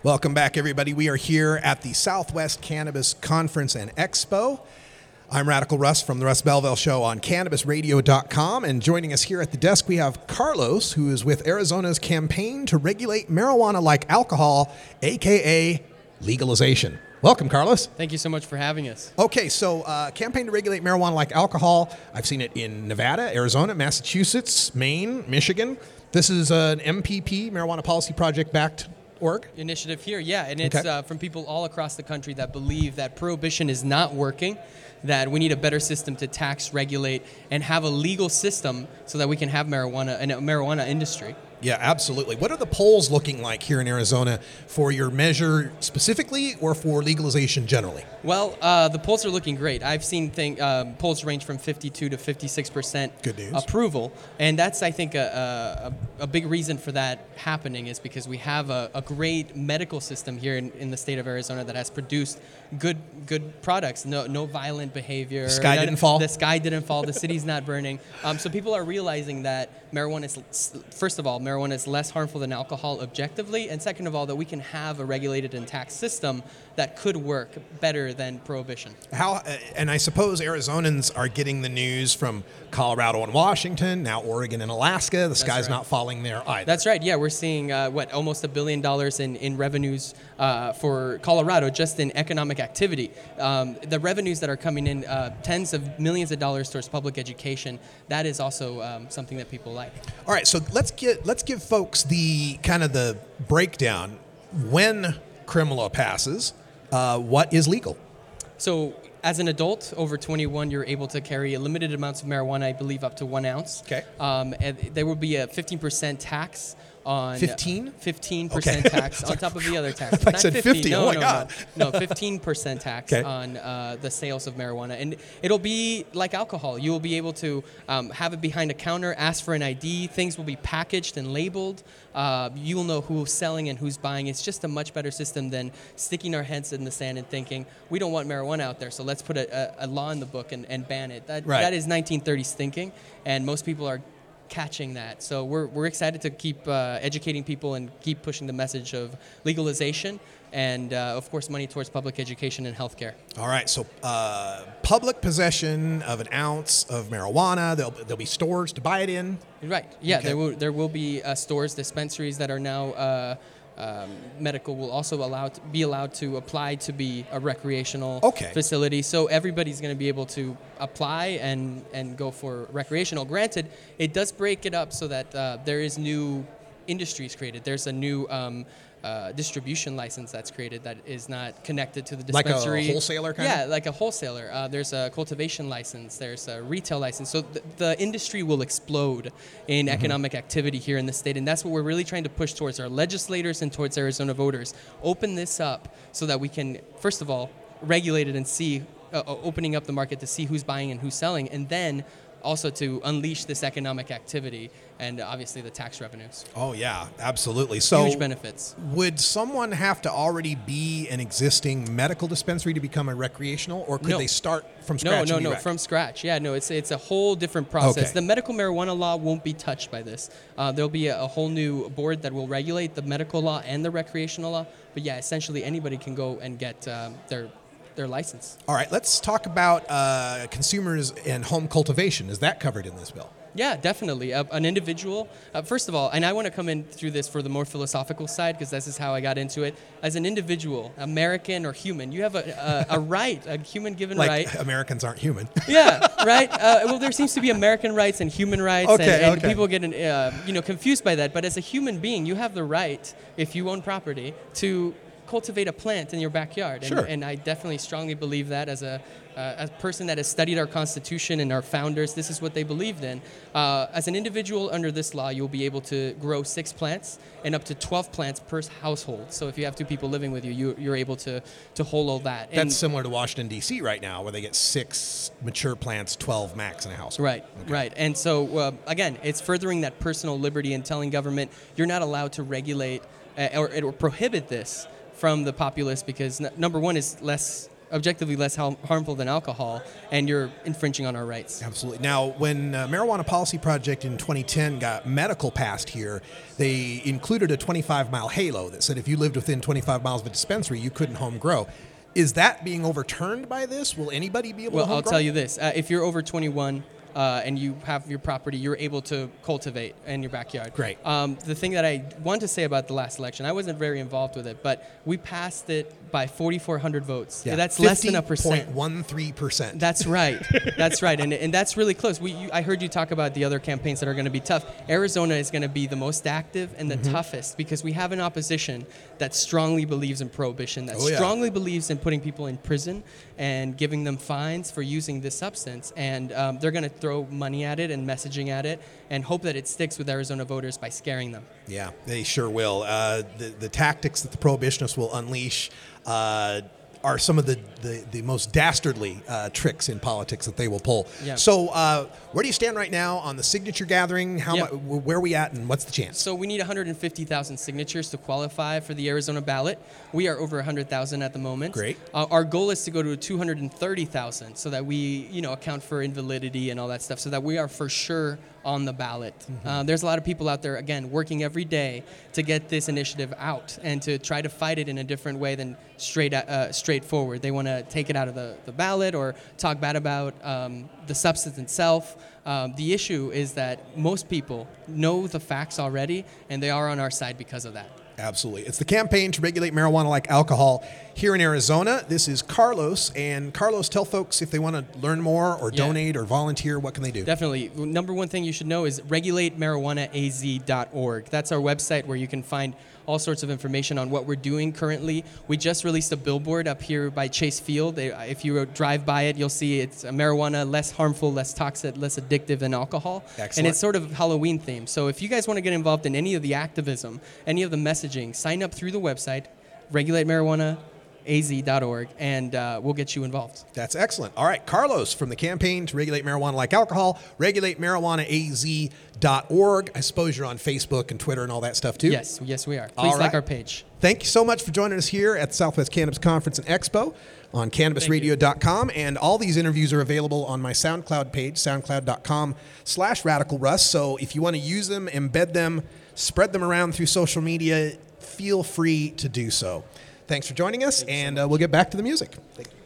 Welcome back, everybody. We are here at the Southwest Cannabis Conference and Expo. I'm Radical Russ from the Russ Belville Show on CannabisRadio.com, and joining us here at the desk we have Carlos, who is with Arizona's campaign to regulate marijuana like alcohol, aka legalization. Welcome, Carlos. Thank you so much for having us. Okay, so campaign to regulate marijuana like alcohol. I've seen it in Nevada, Arizona, Massachusetts, Maine, Michigan. This is an MPP, Marijuana Policy Project-backed initiative here, yeah, and it's from people all across the country that believe that prohibition is not working, that we need a better system to tax, regulate, and have a legal system so that we can have marijuana and a marijuana industry. Yeah, absolutely. What are the polls looking like here in Arizona for your measure specifically or for legalization generally? Well, the polls are looking great. I've seen polls range from 52 to 56% Good news. Approval. And that's, I think, a big reason for that happening is because we have a great medical system here in the state of Arizona that has produced good products. No violent behavior. The sky didn't fall. The sky didn't fall. The city's not burning. So people are realizing that marijuana is, first of all, marijuana is less harmful than alcohol objectively, and second of all, that we can have a regulated and taxed system that could work better than prohibition. And I suppose Arizonans are getting the news from Colorado and Washington, now Oregon and Alaska. The sky's not falling there either. That's right. Yeah, we're seeing almost $1 billion in revenues for Colorado just in economic activity. The revenues that are coming in, tens of millions of dollars towards public education. That is also something that people like. All right, so let's give folks the kind of the breakdown. When criminal law passes, what is legal? So as an adult over 21, you're able to carry limited amounts of marijuana, I believe up to 1 ounce. Okay. And there will be a 15% tax on 15? 15% tax on top of the other tax. I said 50. No, oh my God. No, 15% tax on the sales of marijuana. And it'll be like alcohol. You will be able to have it behind a counter, ask for an ID. Things will be packaged and labeled. You will know who's selling and who's buying. It's just a much better system than sticking our heads in the sand and thinking, we don't want marijuana out there, so let's put a law in the book and ban it. That is 1930s thinking, and most people are catching that. So we're excited to keep educating people and keep pushing the message of legalization and, of course, money towards public education and healthcare. All right, so public possession of an ounce of marijuana, there'll be stores to buy it in? Right, yeah, okay. There will be stores, dispensaries that are now medical will also be allowed to apply to be a recreational facility. So everybody's going to be able to apply and go for recreational. Granted, it does break it up so that there is new industries created. There's a new distribution license that's created that is not connected to the dispensary. Like a wholesaler kind of? Yeah, like a wholesaler. There's a cultivation license. There's a retail license. So the industry will explode in economic activity here in the state, and that's what we're really trying to push towards our legislators and towards Arizona voters. Open this up so that we can, first of all, regulate it and see, opening up the market to see who's buying and who's selling, and then also to unleash this economic activity and obviously the tax revenues. Oh, yeah, absolutely. So huge benefits. Would someone have to already be an existing medical dispensary to become a recreational, or could they start from scratch? No, from scratch. Yeah, no, it's a whole different process. Okay. The medical marijuana law won't be touched by this. There'll be a whole new board that will regulate the medical law and the recreational law. But yeah, essentially anybody can go and get their license. All right, let's talk about consumers and home cultivation. Is that covered in this bill? Yeah, definitely. An individual, first of all, and I want to come in through this for the more philosophical side because this is how I got into it. As an individual, American or human, you have a right, a human given right. Like Americans aren't human. Yeah, right. Well, there seems to be American rights and human rights, and people get confused by that. But as a human being, you have the right, if you own property, to cultivate a plant in your backyard. Sure. And I definitely strongly believe that as a person that has studied our Constitution and our founders, this is what they believed in. As an individual under this law, you'll be able to grow 6 plants and up to 12 plants per household. So if you have 2 people living with you, you're able to hold all that. That's similar to Washington, D.C. right now, where they get 6 mature plants, 12 max in a household. Right. And so, again, it's furthering that personal liberty and telling government you're not allowed to regulate or prohibit this from the populace because number one is less objectively less harmful than alcohol, and you're infringing on our rights. Absolutely. Now, when Marijuana Policy Project in 2010 got medical passed here, they included a 25-mile halo that said if you lived within 25 miles of a dispensary, you couldn't home grow. Is that being overturned by this? Will anybody be able to home grow? Well, I'll tell you this. If you're over 21 and you have your property, you're able to cultivate in your backyard. Great. The thing that I want to say about the last election, I wasn't very involved with it, but we passed it by 4,400 votes. Yeah. That's less than a percent. 50.13%. That's right. That's right. And that's really close. I heard you talk about the other campaigns that are going to be tough. Arizona is going to be the most active and the toughest because we have an opposition that strongly believes in prohibition, that strongly believes in putting people in prison and giving them fines for using this substance. And they're going to throw money at it and messaging at it and hope that it sticks with Arizona voters by scaring them. Yeah, they sure will. The tactics that the prohibitionists will unleash are some of the most dastardly tricks in politics that they will pull. Yeah. So where do you stand right now on the signature gathering? Where are we at and what's the chance? So we need 150,000 signatures to qualify for the Arizona ballot. We are over 100,000 at the moment. Great. Our goal is to go to 230,000 so that we account for invalidity and all that stuff so that we are for sure on the ballot. There's a lot of people out there, again, working every day to get this initiative out and to try to fight it in a different way than straightforward. They want to take it out of the ballot or talk bad about the substance itself. The issue is that most people know the facts already, and they are on our side because of that. Absolutely. It's the campaign to regulate marijuana like alcohol here in Arizona. This is Carlos. And Carlos, tell folks if they want to learn more or donate or volunteer, what can they do? Definitely. Number one thing you should know is regulatemarijuanaaz.org. That's our website where you can find all sorts of information on what we're doing currently. We just released a billboard up here by Chase Field. If you drive by it, you'll see it's marijuana, less harmful, less toxic, less addictive than alcohol. Excellent. And it's sort of Halloween themed. So if you guys want to get involved in any of the activism, any of the messaging, sign up through the website, regulatemarijuanaaz.org, and we'll get you involved. That's excellent. All right, Carlos from the campaign to regulate marijuana like alcohol, regulatemarijuanaaz.org. I suppose you're on Facebook and Twitter and all that stuff too? Yes, we are. Please like our page. Thank you so much for joining us here at the Southwest Cannabis Conference and Expo on CannabisRadio.com. And all these interviews are available on my SoundCloud page, soundcloud.com/RadicalRuss. So if you want to use them, embed them, spread them around through social media, feel free to do so. Thanks for joining us, and we'll get back to the music. Thank you.